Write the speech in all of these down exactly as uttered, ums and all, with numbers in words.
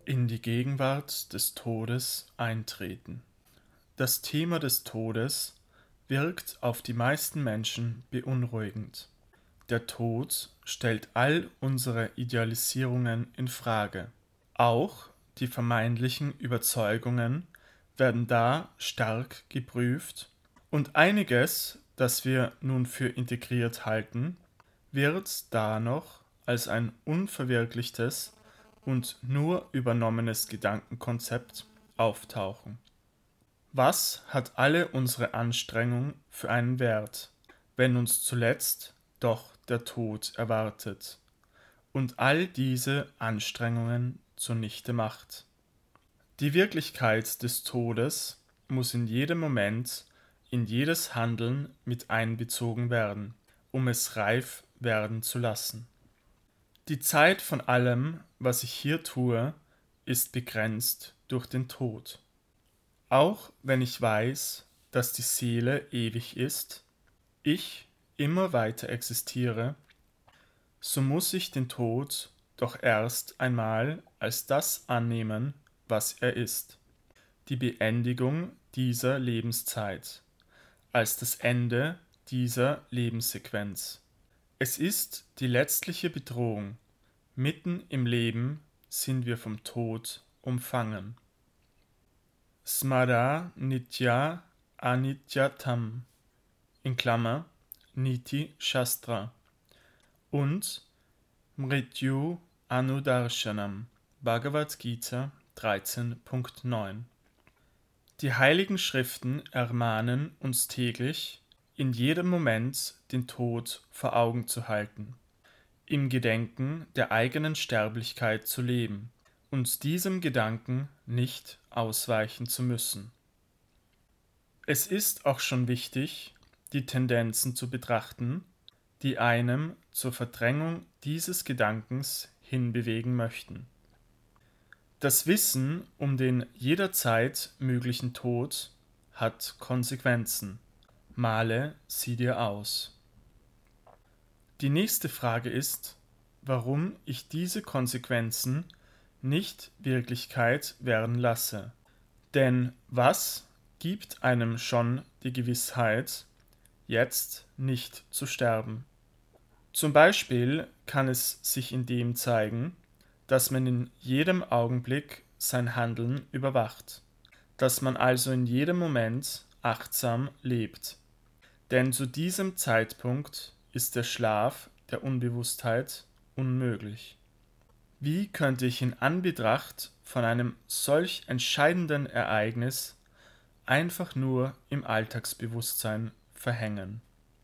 In die Gegenwart des Todes eintreten. Das Thema des Todes wirkt auf die meisten Menschen beunruhigend. Der Tod stellt all unsere Idealisierungen in Frage. Auch die vermeintlichen Überzeugungen werden da stark geprüft und einiges, das wir nun für integriert halten, wird da noch als ein unverwirklichtes und nur übernommenes Gedankenkonzept auftauchen. Was hat alle unsere Anstrengung für einen Wert, wenn uns zuletzt doch der Tod erwartet und all diese Anstrengungen zunichte macht? Die Wirklichkeit des Todes muss in jedem Moment, in jedes Handeln mit einbezogen werden, um es reif werden zu lassen. Die Zeit von allem, was ich hier tue, ist begrenzt durch den Tod. Auch wenn ich weiß, dass die Seele ewig ist, ich immer weiter existiere, so muss ich den Tod doch erst einmal als das annehmen, was er ist, die Beendigung dieser Lebenszeit, als das Ende dieser Lebenssequenz. Es ist die letztliche Bedrohung. Mitten im Leben sind wir vom Tod umfangen. Smara Nitya Anityatam in Klammer Niti Shastra und Mrityu Anudarshanam Bhagavad Gita dreizehn Punkt neun. Die heiligen Schriften ermahnen uns täglich, in jedem Moment den Tod vor Augen zu halten, im Gedenken der eigenen Sterblichkeit zu leben und diesem Gedanken nicht ausweichen zu müssen. Es ist auch schon wichtig, die Tendenzen zu betrachten, die einem zur Verdrängung dieses Gedankens hinbewegen möchten. Das Wissen um den jederzeit möglichen Tod hat Konsequenzen. Male sie dir aus. Die nächste Frage ist, warum ich diese Konsequenzen nicht Wirklichkeit werden lasse. Denn was gibt einem schon die Gewissheit, jetzt nicht zu sterben? Zum Beispiel kann es sich in dem zeigen, dass man in jedem Augenblick sein Handeln überwacht, dass man also in jedem Moment achtsam lebt. Denn zu diesem Zeitpunkt ist der Schlaf der Unbewusstheit unmöglich. Wie könnte ich in Anbetracht von einem solch entscheidenden Ereignis einfach nur im Alltagsbewusstsein verhängen?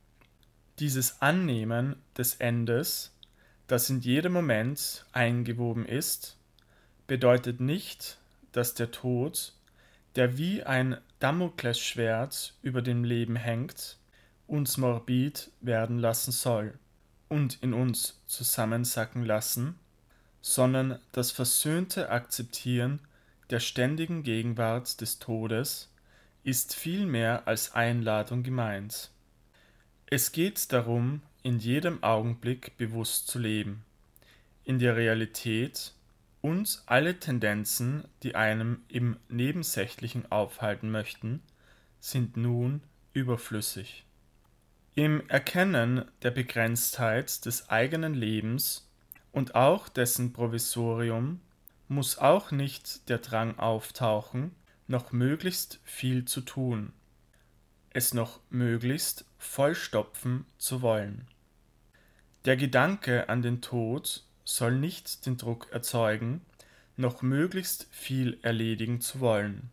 Dieses Annehmen des Endes, das in jedem Moment eingewoben ist, bedeutet nicht, dass der Tod, der wie ein Damoklesschwert über dem Leben hängt, uns morbid werden lassen soll und in uns zusammensacken lassen, sondern das versöhnte Akzeptieren der ständigen Gegenwart des Todes ist viel mehr als Einladung gemeint. Es geht darum, in jedem Augenblick bewusst zu leben, in der Realität und alle Tendenzen, die einem im Nebensächlichen aufhalten möchten, sind nun überflüssig. Im Erkennen der Begrenztheit des eigenen Lebens und auch dessen Provisorium muss auch nicht der Drang auftauchen, noch möglichst viel zu tun, es noch möglichst vollstopfen zu wollen. Der Gedanke an den Tod soll nicht den Druck erzeugen, noch möglichst viel erledigen zu wollen.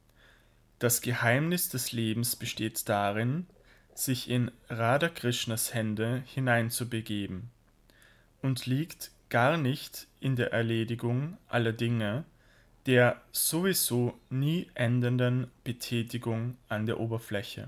Das Geheimnis des Lebens besteht darin, sich in Radha Krishnas Hände hineinzubegeben und liegt gar nicht in der Erledigung aller Dinge, der sowieso nie endenden Betätigung an der Oberfläche.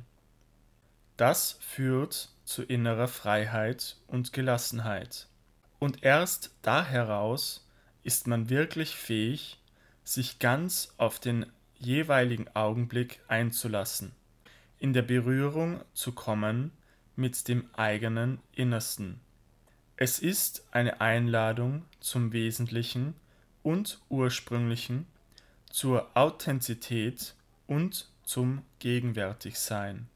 Das führt zu innerer Freiheit und Gelassenheit. Und erst da heraus ist man wirklich fähig, sich ganz auf den jeweiligen Augenblick einzulassen, in der Berührung zu kommen mit dem eigenen Innersten. Es ist eine Einladung zum Wesentlichen und Ursprünglichen, zur Authentizität und zum Gegenwärtigsein.